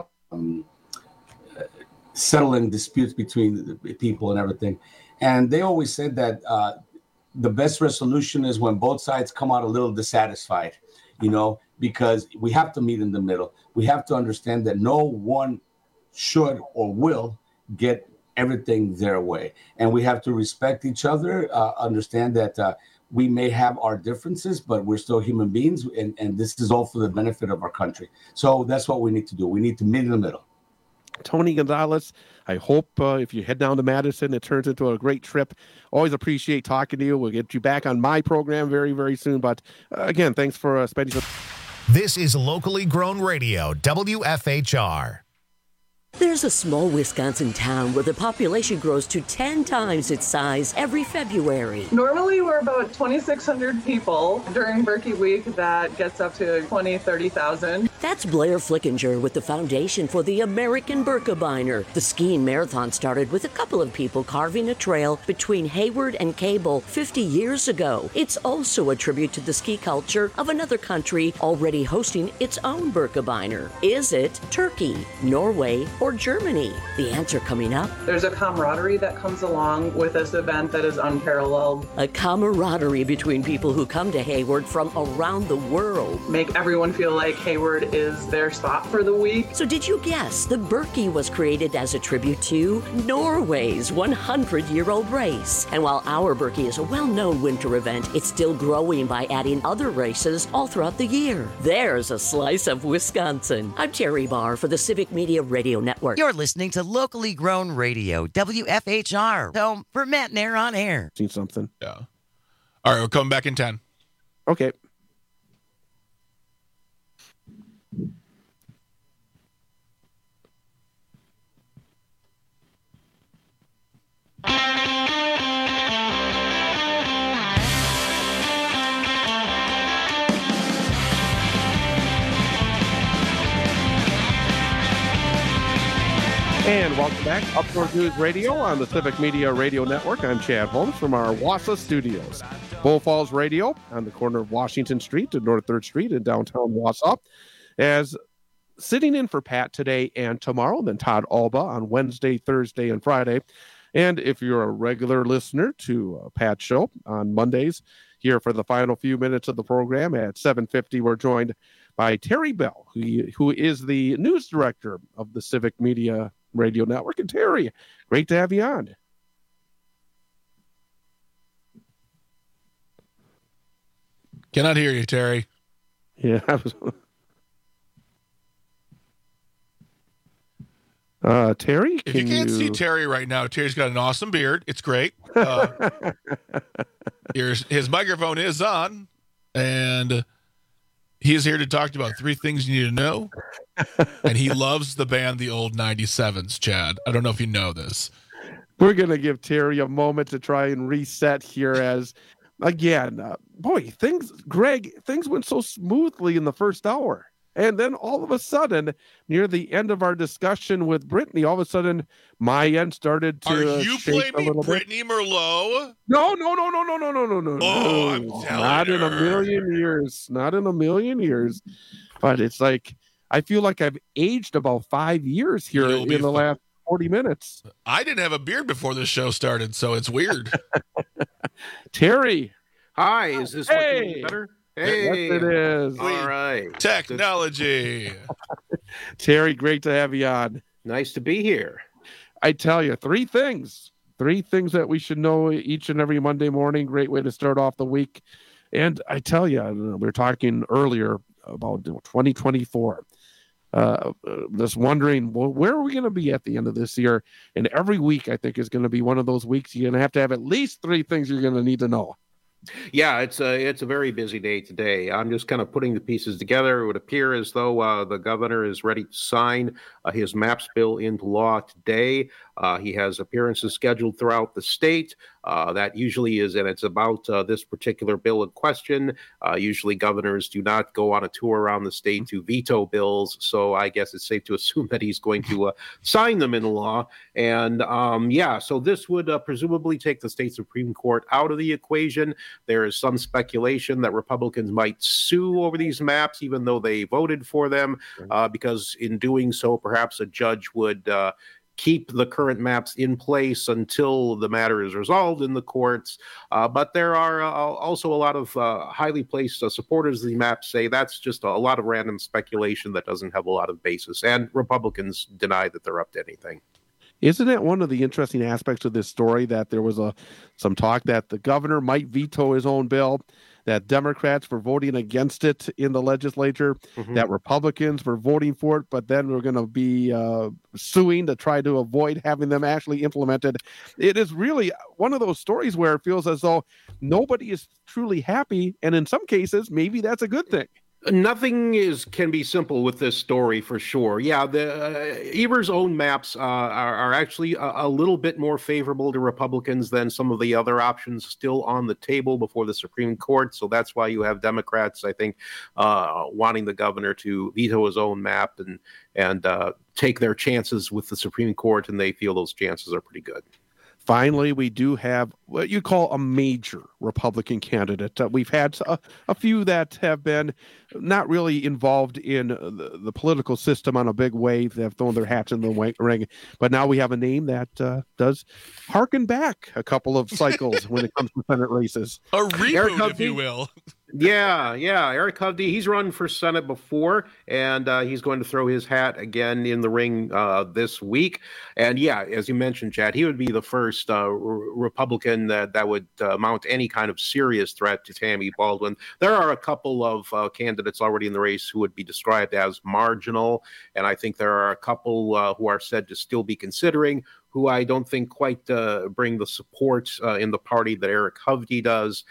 settling disputes between the people and everything. And they always said that the best resolution is when both sides come out a little dissatisfied, because we have to meet in the middle. We have to understand that no one should or will get everything their way. And we have to respect each other, understand that we may have our differences, but we're still human beings. And this is all for the benefit of our country. So that's what we need to do. We need to meet in the middle. Tony Gonzalez, I hope if you head down to Madison, it turns into a great trip. Always appreciate talking to you. We'll get you back on my program very, very soon. But again, thanks for spending some. This is locally grown radio, WFHR. There's a small Wisconsin town where the population grows to 10 times its size every February. Normally, we're about 2,600 people. During Berkey Week, that gets up to 30,000. That's Blair Flickinger with the Foundation for the American Birkebeiner. The skiing marathon started with a couple of people carving a trail between Hayward and Cable 50 years ago. It's also a tribute to the ski culture of another country already hosting its own Birkebeiner. Is it Turkey, Norway, or Germany? The answer coming up. There's a camaraderie that comes along with this event that is unparalleled. A camaraderie between people who come to Hayward from around the world. Make everyone feel like Hayward is their spot for the week. So did you guess the Berkey was created as a tribute to Norway's 100-year-old race? And while our Berkey is a well-known winter event, it's still growing by adding other races all throughout the year. There's a slice of Wisconsin. I'm Terry Barr for the Civic Media Radio Network. You're listening to locally grown radio, WFHR. Home for Matt Nair on air. Seen something? Yeah. All right, we'll come back in 10. Okay. And welcome back, Up North News Radio on the Civic Media Radio Network. I'm Chad Holmes from our Wausau studios. Bull Falls Radio on the corner of Washington Street and North 3rd Street in downtown Wausau. As sitting in for Pat today and tomorrow, then Todd Alba on Wednesday, Thursday, and Friday. And if you're a regular listener to Pat's show on Mondays, here for the final few minutes of the program at 7:50, we're joined by Terry Bell, who is the news director of the Civic Media Radio Network. And Terry, great to have you on. Cannot hear you, Terry. Yeah. Terry, if you can't see Terry right now, Terry's got an awesome beard. It's great. His microphone is on, and he is here to talk about 3 things you need to know. And he loves the band The Old 97s, Chad. I don't know if you know this. We're going to give Terry a moment to try and reset here as, again, things went so smoothly in the first hour. And then all of a sudden, near the end of our discussion with Brittany, all of a sudden, my end started to Are you blaming Brittany Merlot? No. Oh, I'm telling Not in a million years. Not in a million years. But it's like, I feel like I've aged about 5 years here in the last 40 minutes. I didn't have a beard before this show started, so it's weird. Terry. Hi, is this looking better? Hey, yes, it is. All right. Technology. Terry, great to have you on. Nice to be here. I tell you, 3 things that we should know each and every Monday morning. Great way to start off the week. And I tell you, we were talking earlier about 2024. Just wondering, well, where are we going to be at the end of this year? And every week, I think, is going to be one of those weeks you're going to have at least 3 things you're going to need to know. Yeah, it's a very busy day today. I'm just kind of putting the pieces together. It would appear as though the governor is ready to sign his MAPS bill into law today. He has appearances scheduled throughout the state. That usually is, and it's about this particular bill in question. Usually governors do not go on a tour around the state to veto bills, so I guess it's safe to assume that he's going to sign them into law. And so this would presumably take the state Supreme Court out of the equation. There is some speculation that Republicans might sue over these maps, even though they voted for them, because in doing so, perhaps a judge would keep the current maps in place until the matter is resolved in the courts. But there are also a lot of highly placed supporters of the maps say that's just a lot of random speculation that doesn't have a lot of basis. And Republicans deny that they're up to anything. Isn't that one of the interesting aspects of this story, that there was some talk that the governor might veto his own bill, that Democrats were voting against it in the legislature, that Republicans were voting for it, but then we're going to be suing to try to avoid having them actually implemented. It is really one of those stories where it feels as though nobody is truly happy, and in some cases, maybe that's a good thing. Nothing can be simple with this story for sure. Yeah, the Evers' own maps are actually a little bit more favorable to Republicans than some of the other options still on the table before the Supreme Court. So that's why you have Democrats, I think, wanting the governor to veto his own map and take their chances with the Supreme Court, and they feel those chances are pretty good. Finally, we do have what you call a major Republican candidate. We've had a few that have been not really involved in the political system on a big way. They have thrown their hats in the ring. But now we have a name that does harken back a couple of cycles when it comes to Senate races. A reboot, if you will. Yeah. Eric Hovde, he's run for Senate before, and he's going to throw his hat again in the ring this week. And yeah, as you mentioned, Chad, he would be the first Republican that would mount any kind of serious threat to Tammy Baldwin. There are a couple of candidates already in the race who would be described as marginal, and I think there are a couple who are said to still be considering, who I don't think quite bring the support in the party that Eric Hovde does.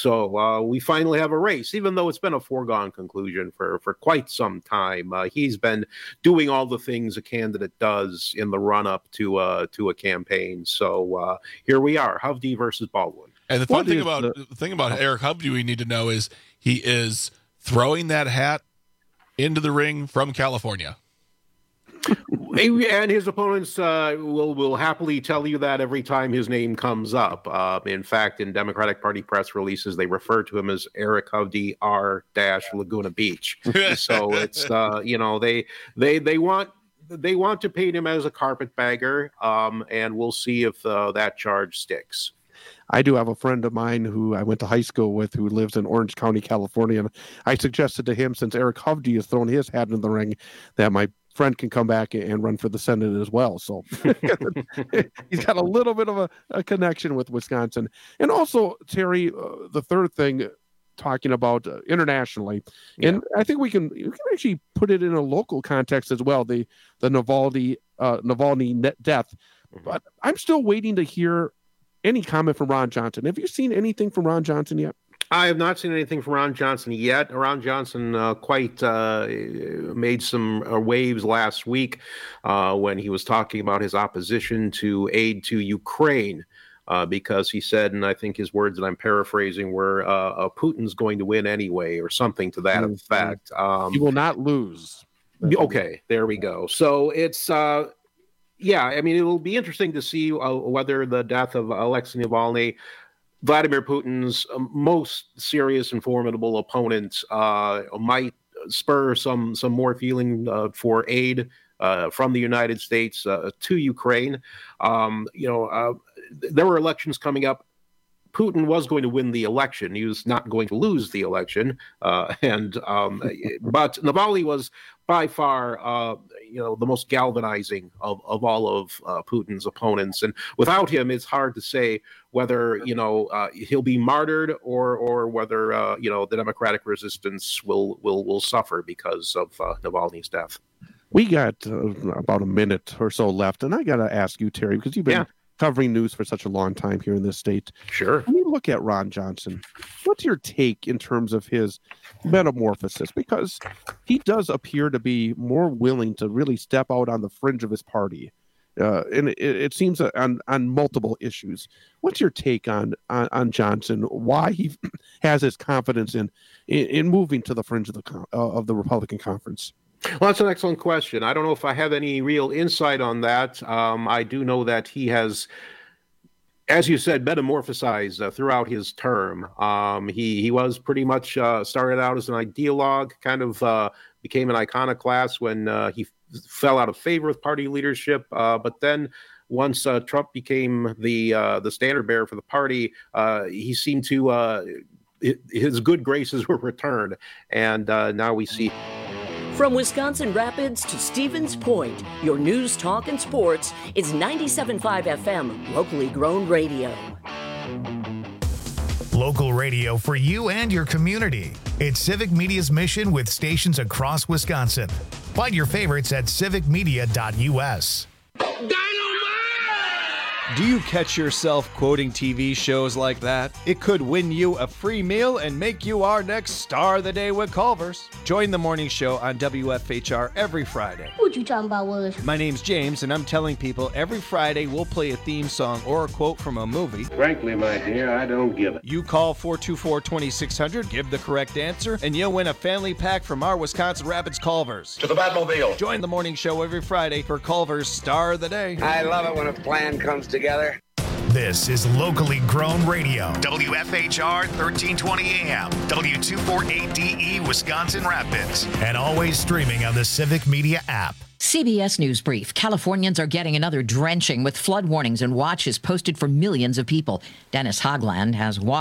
So we finally have a race, even though it's been a foregone conclusion for quite some time. He's been doing all the things a candidate does in the run-up to a campaign. So here we are, Hovde versus Baldwin. And the thing about Eric Hovde we need to know is he is throwing that hat into the ring from California. And his opponents will happily tell you that every time his name comes up. In fact, in Democratic Party press releases, they refer to him as Eric Hovde R. Laguna Beach. So it's they want to paint him as a carpetbagger, and we'll see if that charge sticks. I do have a friend of mine who I went to high school with who lives in Orange County, California, and I suggested to him, since Eric Hovde has thrown his hat in the ring, that my friend can come back and run for the Senate as well. So he's got a little bit of a connection with Wisconsin. And also, Terry, the third thing, talking about internationally, and I think we can actually put it in a local context as well, the Navalny death. But I'm still waiting to hear any comment from Ron Johnson. Have you seen anything from Ron Johnson yet? I have not seen anything from Ron Johnson yet. Ron Johnson quite made some waves last week when he was talking about his opposition to aid to Ukraine, because he said, and I think his words that I'm paraphrasing were, Putin's going to win anyway, or something to that effect. He will not lose. Okay, there we go. So it's... yeah, I mean, it'll be interesting to see whether the death of Alexei Navalny, Vladimir Putin's most serious and formidable opponent, might spur some more feeling for aid from the United States to Ukraine. There were elections coming up. Putin was going to win the election. He was not going to lose the election. But Navalny was by far, the most galvanizing of all of Putin's opponents. And without him, it's hard to say whether, he'll be martyred or whether, the democratic resistance will suffer because of Navalny's death. We got about a minute or so left. And I got to ask you, Terry, because you've been covering news for such a long time here in this state. Sure. When you look at Ron Johnson, what's your take in terms of his metamorphosis? Because he does appear to be more willing to really step out on the fringe of his party and it seems on multiple issues. What's your take on Johnson? Why he has his confidence in moving to the fringe of the Republican conference? Well, that's an excellent question. I don't know if I have any real insight on that. I do know that he has, as you said, metamorphosized throughout his term. He was pretty much started out as an ideologue, kind of became an iconoclast when he fell out of favor with party leadership. But then once Trump became the standard bearer for the party, he seemed to his good graces were returned, and now we see. From Wisconsin Rapids to Stevens Point, your news, talk, and sports is 97.5 FM, locally grown radio. Local radio for you and your community. It's Civic Media's mission with stations across Wisconsin. Find your favorites at civicmedia.us. Do you catch yourself quoting TV shows like that? It could win you a free meal and make you our next Star of the Day with Culver's. Join the morning show on WFHR every Friday. What you talking about, Willis? My name's James, and I'm telling people every Friday we'll play a theme song or a quote from a movie. Frankly, my dear, I don't give it. You call 424-2600, give the correct answer, and you'll win a family pack from our Wisconsin Rapids Culver's. To the Batmobile. Join the morning show every Friday for Culver's Star of the Day. I love it when a plan comes together. This is locally grown radio. WFHR 1320 AM, W248DE Wisconsin Rapids, and always streaming on the Civic Media app. CBS News Brief. Californians are getting another drenching with flood warnings and watches posted for millions of people. Dennis Hogland has water.